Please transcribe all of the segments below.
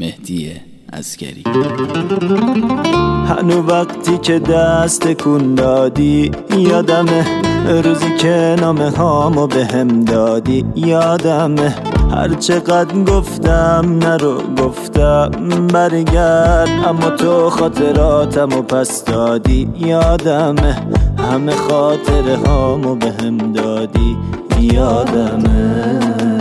مهدی عسگری. هنو وقتی که دست کن دادی یادمه، روزی که نامه هامو بهم دادی یادمه، هر چقدر گفتم نرو گفتم برگرد، اما تو خاطراتمو پس دادی یادمه، همه خاطره هامو بهم دادی یادمه.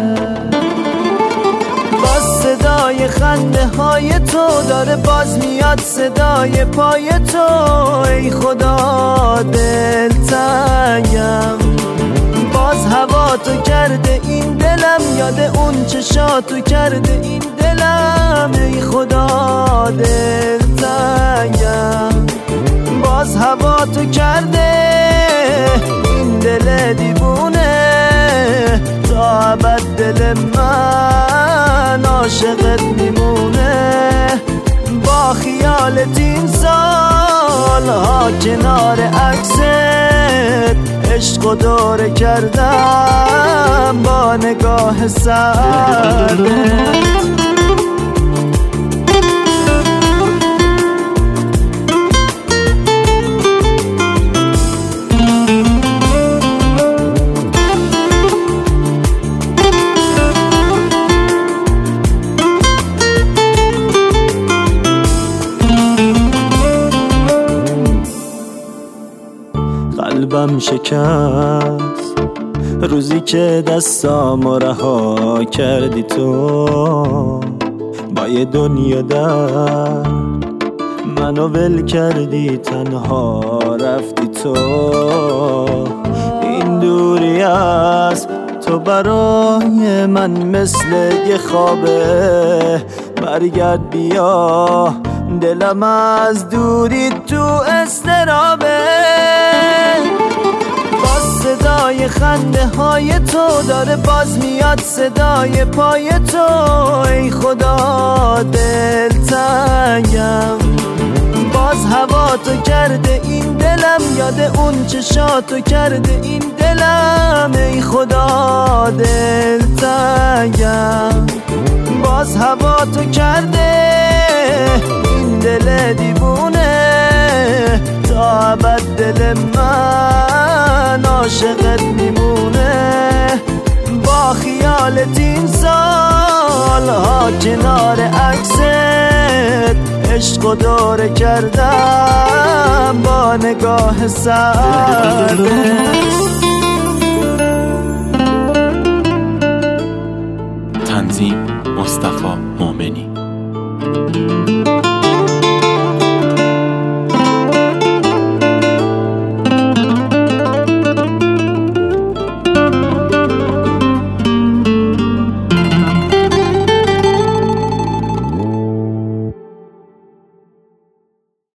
صدای خنده های تو داره باز میاد، صدای پای تو ای خدا دلتنگم، باز هوا تو کرده این دلم، یاد اون چشاتو کرده این دلم، ای خدا دلتنگم، باز هوا تو کرده این دل دیوونه، تا ابد دل من عاشقت میمونه، با خیالت این سالها کنار عکست عشق و دوره کردم با نگاه سردت. قلبم شکست روزی که دستامو رها کردی تو، با یه دنیا درد منو ول کردی، تنها رفتی تو، این دوری از تو برای من مثل یه خوابه، برگرد بیا دلم از دوری تو استرابه، صدای خنده های تو داره باز میاد، صدای پای تو ای خدا دلتنگم، باز هوا تو کرده این دلم، یاد اون چشاتو کرده این دلم، ای خدا دلتنگم، باز هوا تو کرده این دل دیوونه، تا ابد دل من عاشقت میمونه، با خیالت این سالها کنار عکست عشق و دوره کردم با نگاه سردت. تنظیم مصطفی مومنی.